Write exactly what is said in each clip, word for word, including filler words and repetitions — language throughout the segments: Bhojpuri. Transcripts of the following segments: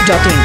Dot in.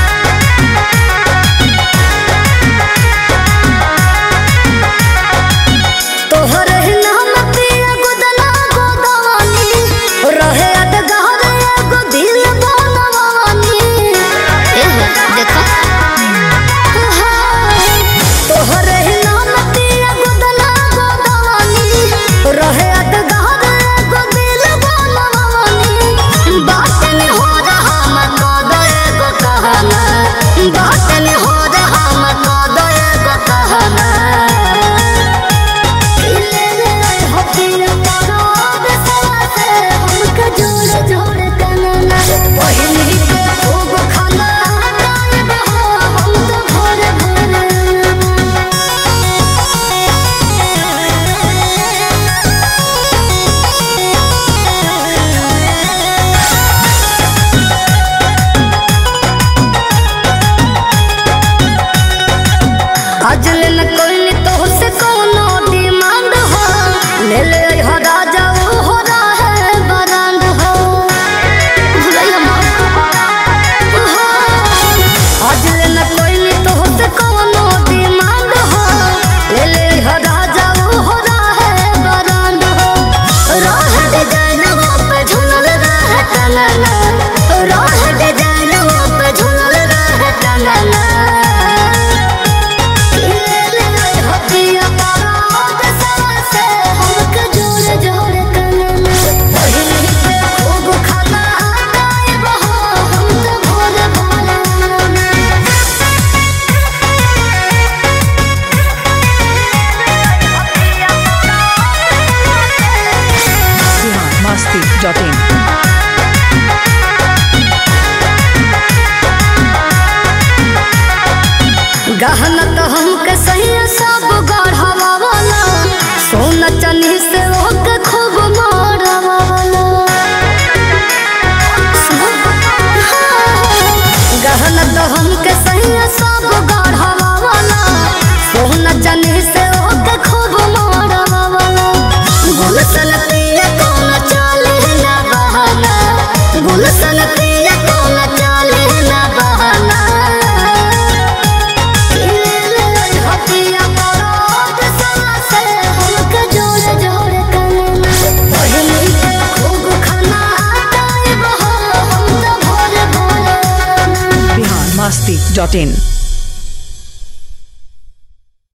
Dot in. गहना तो हमके सही सब गढ़वा वाला, सोना चनी से ओके खूब मारवा वाला। गहना तो हमके सही सब गढ़वा वाला, सोना चनी से ओके खूब मारवा वाला। गुलशन पिया कौन चाले ना बहाना, गुलशन पिया कौन चाले ना बहाना। बिहार मस्ती डॉट इन।